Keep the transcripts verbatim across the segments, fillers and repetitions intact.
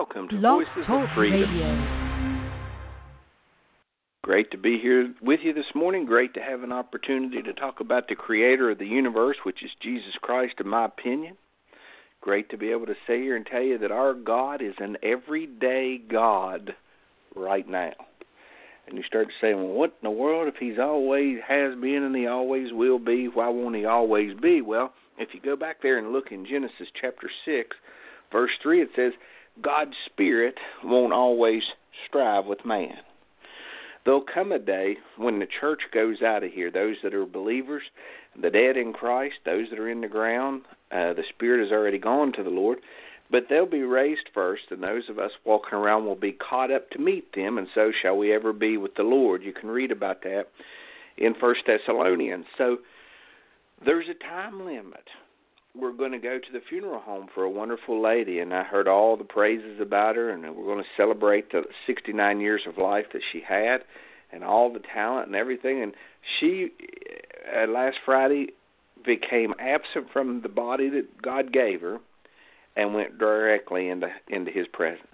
welcome to Blog Voices Talk of Freedom. Radio. Great to be here with you this morning. Great to have an opportunity to talk about the creator of the universe, which is Jesus Christ, in my opinion. Great to be able to say here and tell you that our God is an everyday God right now. And you start saying, well, what in the world, if he's always has been and he always will be, why won't he always be? Well, if you go back there and look in Genesis chapter six, verse three, it says, God's Spirit won't always strive with man. There'll come a day when the church goes out of here, those that are believers, the dead in Christ, those that are in the ground, uh, the Spirit has already gone to the Lord, but they'll be raised first, and those of us walking around will be caught up to meet them, and so shall we ever be with the Lord. You can read about that in First Thessalonians. So there's a time limit. We're going to go to the funeral home for a wonderful lady, and I heard all the praises about her, and we're going to celebrate the sixty-nine years of life that she had and all the talent and everything. And she, uh, last Friday, became absent from the body that God gave her and went directly into, into his presence.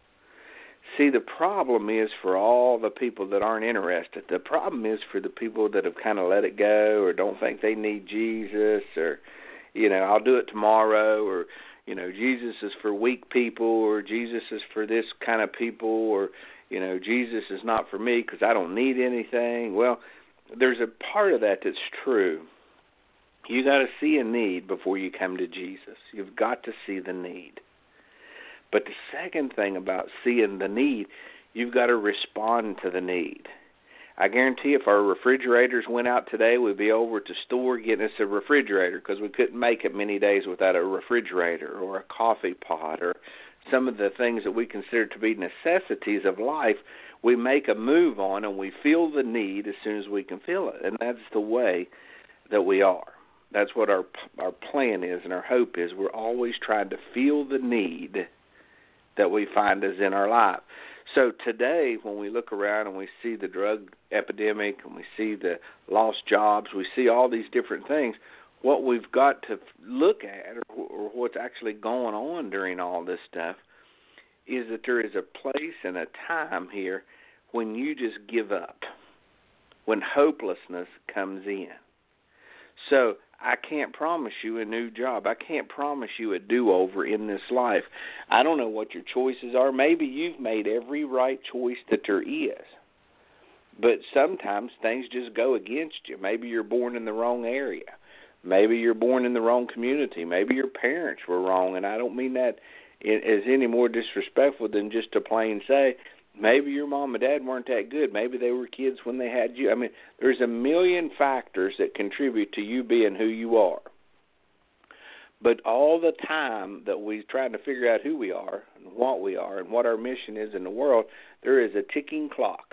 See, the problem is for all the people that aren't interested. The problem is for the people that have kind of let it go or don't think they need Jesus, or you know, I'll do it tomorrow, or, you know, Jesus is for weak people, or Jesus is for this kind of people, or, you know, Jesus is not for me because I don't need anything. Well, there's a part of that that's true. You got to see a need before you come to Jesus. You've got to see the need. But the second thing about seeing the need, you've got to respond to the need. I guarantee if our refrigerators went out today, we'd be over at the store getting us a refrigerator because we couldn't make it many days without a refrigerator or a coffee pot or some of the things that we consider to be necessities of life. We make a move on and we feel the need as soon as we can feel it, and that's the way that we are. That's what our our plan is and our hope is. We're always trying to feel the need that we find is in our life. So today, when we look around and we see the drug epidemic and we see the lost jobs, we see all these different things, what we've got to look at, or, or what's actually going on during all this stuff, is that there is a place and a time here when you just give up, when hopelessness comes in. So I can't promise you a new job. I can't promise you a do-over in this life. I don't know what your choices are. Maybe you've made every right choice that there is. But sometimes things just go against you. Maybe you're born in the wrong area. Maybe you're born in the wrong community. Maybe your parents were wrong, and I don't mean that as any more disrespectful than just to plain say, maybe your mom and dad weren't that good. Maybe they were kids when they had you. I mean, there's a million factors that contribute to you being who you are. But all the time that we're trying to figure out who we are and what we are and what our mission is in the world, there is a ticking clock.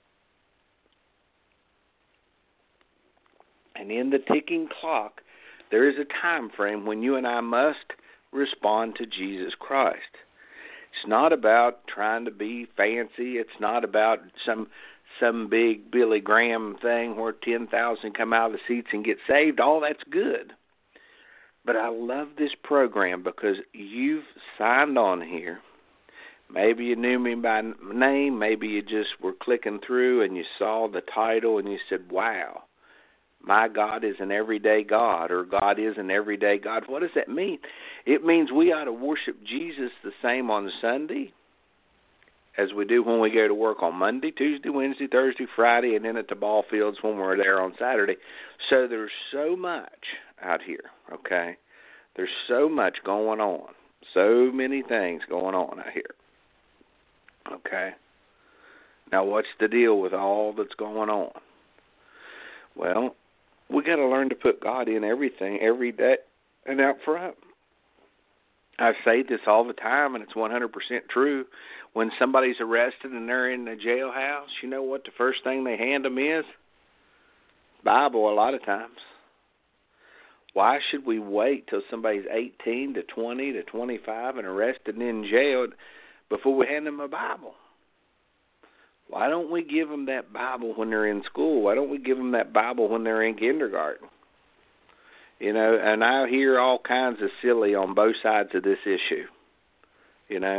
And in the ticking clock, there is a time frame when you and I must respond to Jesus Christ. It's not about trying to be fancy. It's not about some some big Billy Graham thing where ten thousand come out of the seats and get saved. All that's good. But I love this program because you've signed on here. Maybe you knew me by name. Maybe you just were clicking through and you saw the title and you said, wow, my God is an everyday God, or God is an everyday God. What does that mean? It means we ought to worship Jesus the same on Sunday as we do when we go to work on Monday, Tuesday, Wednesday, Thursday, Friday, and then at the ball fields when we're there on Saturday. So there's so much out here, okay? There's so much going on, so many things going on out here, okay? Now, what's the deal with all that's going on? Well, we got to learn to put God in everything, every day, and out front. I say this all the time, and it's one hundred percent true. When somebody's arrested and they're in the jailhouse, you know what the first thing they hand them is? Bible a lot of times. Why should we wait till somebody's eighteen to twenty to twenty-five and arrested and in jail before we hand them a Bible? Why don't we give them that Bible when they're in school? Why don't we give them that Bible when they're in kindergarten? You know, and I hear all kinds of silly on both sides of this issue. You know,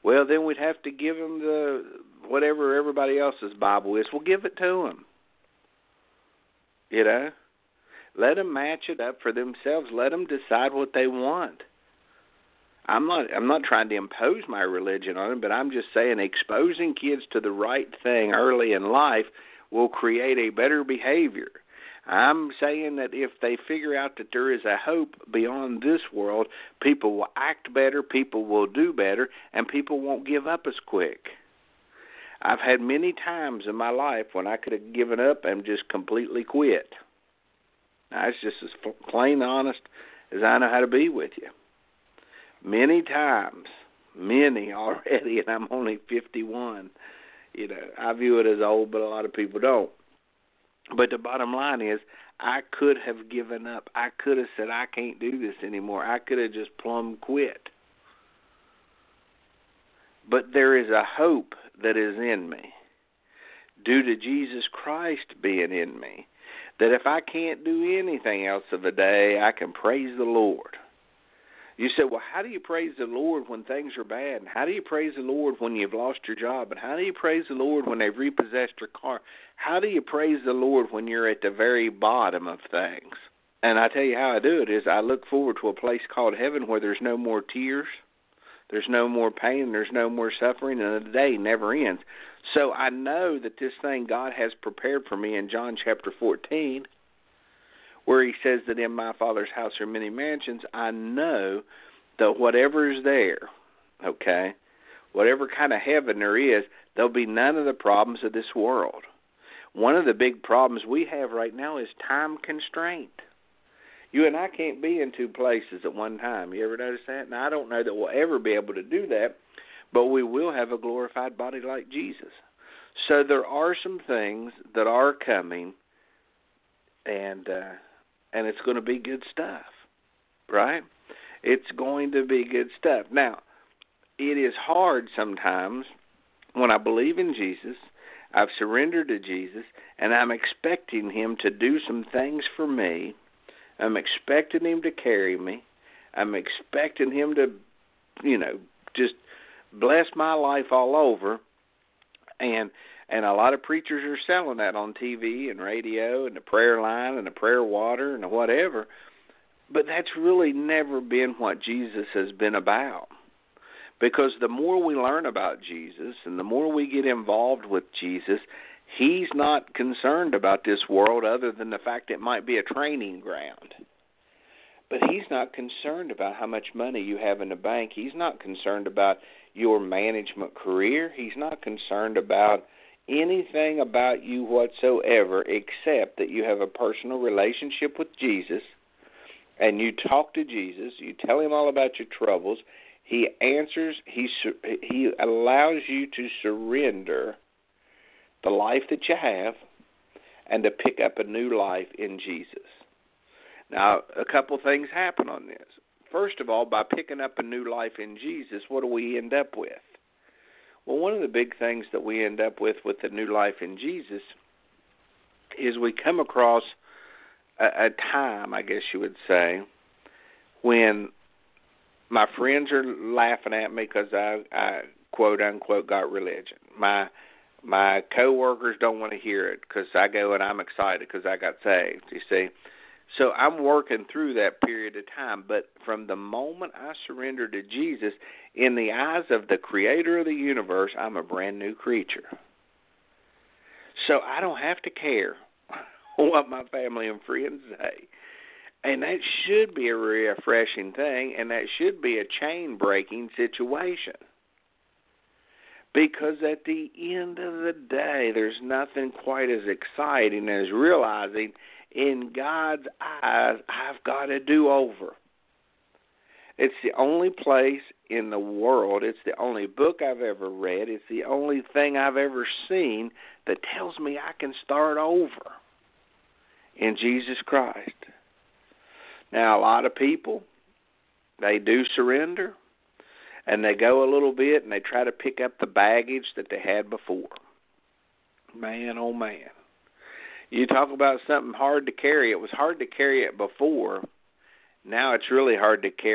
Well, then we'd have to give them the whatever everybody else's Bible is. We'll give it to them. You know? Let them match it up for themselves. Let them decide what they want. I'm not I'm not trying to impose my religion on them, but I'm just saying exposing kids to the right thing early in life will create a better behavior. I'm saying that if they figure out that there is a hope beyond this world, people will act better, people will do better, and people won't give up as quick. I've had many times in my life when I could have given up and just completely quit. That's just as plain honest as I know how to be with you. Many times, many already, and I'm only fifty-one. You know, I view it as old, but a lot of people don't. But the bottom line is, I could have given up. I could have said, I can't do this anymore. I could have just plumb quit. But there is a hope that is in me, due to Jesus Christ being in me, that if I can't do anything else of the day, I can praise the Lord. You say, well, how do you praise the Lord when things are bad? And how do you praise the Lord when you've lost your job? And how do you praise the Lord when they've repossessed your car? How do you praise the Lord when you're at the very bottom of things? And I tell you how I do it is I look forward to a place called heaven where there's no more tears, there's no more pain, there's no more suffering, and the day never ends. So I know that this thing God has prepared for me in John chapter fourteen, where he says that in my Father's house are many mansions, I know that whatever is there, okay, whatever kind of heaven there is, there'll be none of the problems of this world. One of the big problems we have right now is time constraint. You and I can't be in two places at one time. You ever notice that? Now, I don't know that we'll ever be able to do that, but we will have a glorified body like Jesus. So there are some things that are coming, and uh, and it's going to be good stuff, right? It's going to be good stuff. Now, it is hard sometimes when I believe in Jesus, I've surrendered to Jesus, and I'm expecting him to do some things for me. I'm expecting him to carry me. I'm expecting him to, you know, just bless my life all over. And and a lot of preachers are selling that on T V and radio and the prayer line and the prayer water and whatever. But that's really never been what Jesus has been about. Because the more we learn about Jesus and the more we get involved with Jesus, he's not concerned about this world other than the fact it might be a training ground. But he's not concerned about how much money you have in the bank. He's not concerned about your management career. He's not concerned about anything about you whatsoever except that you have a personal relationship with Jesus and you talk to Jesus. You tell him all about your troubles. He answers. He, he allows you to surrender the life that you have and to pick up a new life in Jesus. Now, a couple things happen on this. First of all, by picking up a new life in Jesus, what do we end up with? Well, one of the big things that we end up with with the new life in Jesus is we come across a, a time, I guess you would say, when my friends are laughing at me because I, I, quote, unquote, got religion. My my coworkers don't want to hear it because I go and I'm excited because I got saved, you see. So I'm working through that period of time. But from the moment I surrendered to Jesus, in the eyes of the creator of the universe, I'm a brand new creature. So I don't have to care what my family and friends say. And that should be a refreshing thing, and that should be a chain-breaking situation. Because at the end of the day, there's nothing quite as exciting as realizing in God's eyes, I've got a do-over. It's the only place in the world, it's the only book I've ever read, it's the only thing I've ever seen that tells me I can start over in Jesus Christ. Now, a lot of people, they do surrender, and they go a little bit, and they try to pick up the baggage that they had before. Man, oh man. You talk about something hard to carry. It was hard to carry it before. Now it's really hard to carry it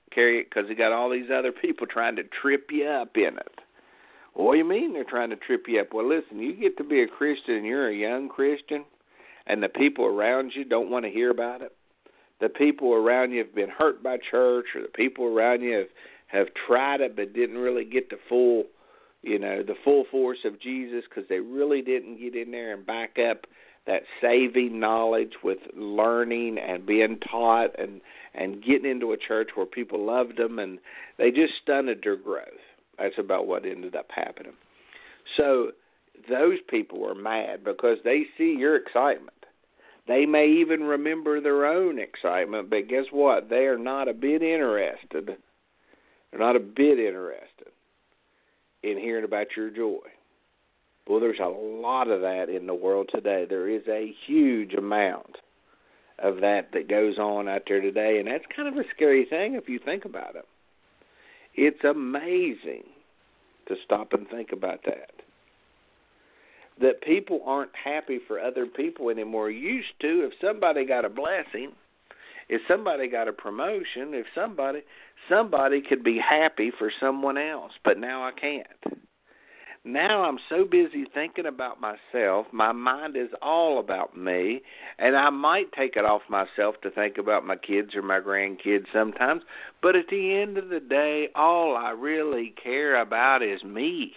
carry it because they got all these other people trying to trip you up in it. What do you mean they're trying to trip you up? Well, listen, you get to be a Christian and you're a young Christian, and the people around you don't want to hear about it. The people around you have been hurt by church, or the people around you have, have tried it but didn't really get the full, you know, the full force of Jesus because they really didn't get in there and back up that saving knowledge with learning and being taught and, and getting into a church where people loved them, and they just stunted their growth. That's about what ended up happening. So those people are mad because they see your excitement. They may even remember their own excitement, but guess what? They are not a bit interested. They're not a bit interested in hearing about your joy. Well, there's a lot of that in the world today. There is a huge amount of that that goes on out there today, and that's kind of a scary thing if you think about it. It's amazing to stop and think about that. That people aren't happy for other people anymore. Used to, if somebody got a blessing, if somebody got a promotion, if somebody somebody could be happy for someone else, but now I can't. Now I'm so busy thinking about myself, my mind is all about me, and I might take it off myself to think about my kids or my grandkids sometimes, but at the end of the day, all I really care about is me.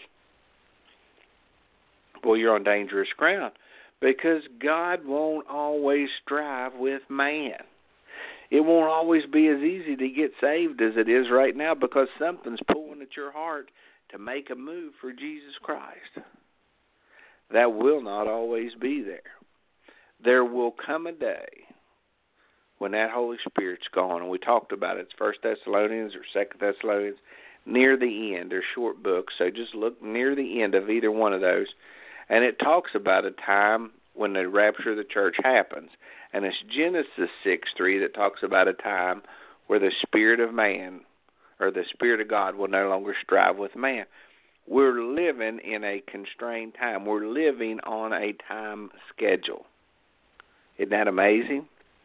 Well, you're on dangerous ground because God won't always strive with man. It won't always be as easy to get saved as it is right now because something's pulling at your heart to make a move for Jesus Christ. That will not always be there. There will come a day when that Holy Spirit's gone, and we talked about it. It's First Thessalonians or Second Thessalonians, near the end. They're short books, so just look near the end of either one of those. And it talks about a time when the rapture of the church happens. And it's Genesis six three that talks about a time where the spirit of man or the Spirit of God will no longer strive with man. We're living in a constrained time. We're living on a time schedule. Isn't that amazing?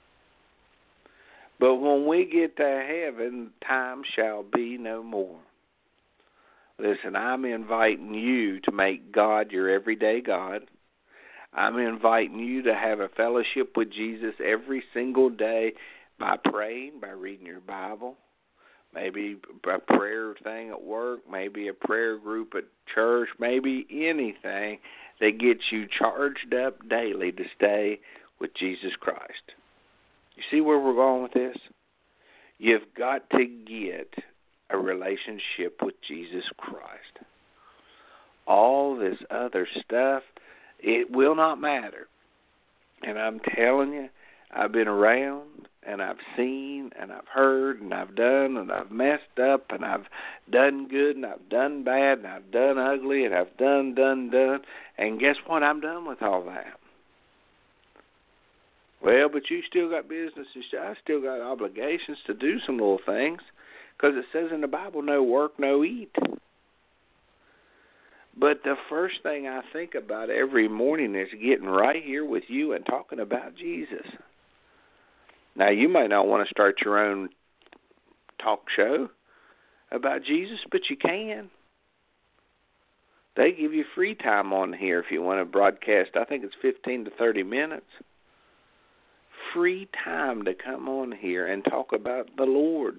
But when we get to heaven, time shall be no more. Listen, I'm inviting you to make God your everyday God. I'm inviting you to have a fellowship with Jesus every single day by praying, by reading your Bible, maybe a prayer thing at work, maybe a prayer group at church, maybe anything that gets you charged up daily to stay with Jesus Christ. You see where we're going with this? You've got to get a relationship with Jesus Christ. All this other stuff, it will not matter. And I'm telling you, I've been around, and I've seen, and I've heard, and I've done, and I've messed up, and I've done good, and I've done bad, and I've done ugly, and I've done, done, done. And guess what? I'm done with all that. Well, but you still got business, and I still got obligations to do some little things, because it says in the Bible, no work, no eat. But the first thing I think about every morning is getting right here with you and talking about Jesus. Now, you might not want to start your own talk show about Jesus, but you can. They give you free time on here if you want to broadcast. I think it's fifteen to thirty minutes. Free time to come on here and talk about the Lord.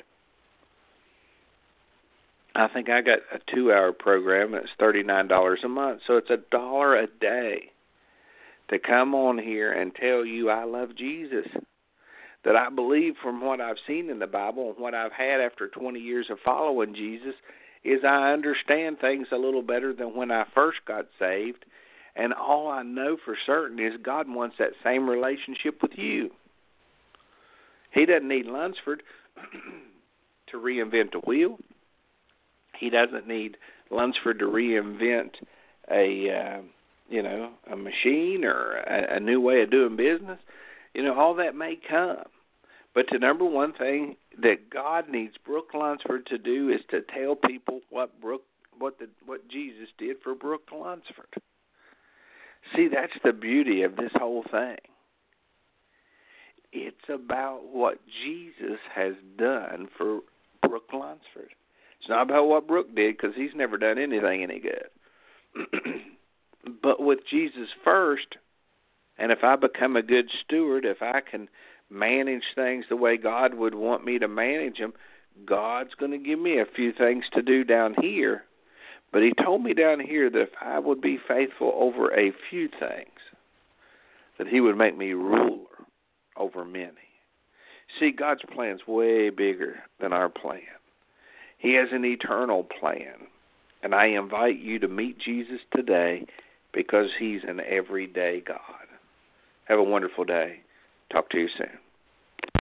I think I got a two-hour program, and it's thirty-nine dollars a month. So it's a dollar a day to come on here and tell you I love Jesus, that I believe from what I've seen in the Bible and what I've had after twenty years of following Jesus is I understand things a little better than when I first got saved. And all I know for certain is God wants that same relationship with you. He doesn't need Lunsford to reinvent a wheel. He doesn't need Lunsford to reinvent a, uh, you know, a machine or a, a new way of doing business. You know, all that may come. But the number one thing that God needs Brooke Lunsford to do is to tell people what Brooke, what the, what Jesus did for Brooke Lunsford. See, that's the beauty of this whole thing. It's about what Jesus has done for Brooke Lunsford. It's not about what Brooke did, because he's never done anything any good. But with Jesus first, and if I become a good steward, if I can manage things the way God would want me to manage them, God's going to give me a few things to do down here. But he told me down here that if I would be faithful over a few things, that he would make me ruler over many. See, God's plan's way bigger than our plan. He has an eternal plan. And I invite you to meet Jesus today, because he's an everyday God. Have a wonderful day. Talk to you soon.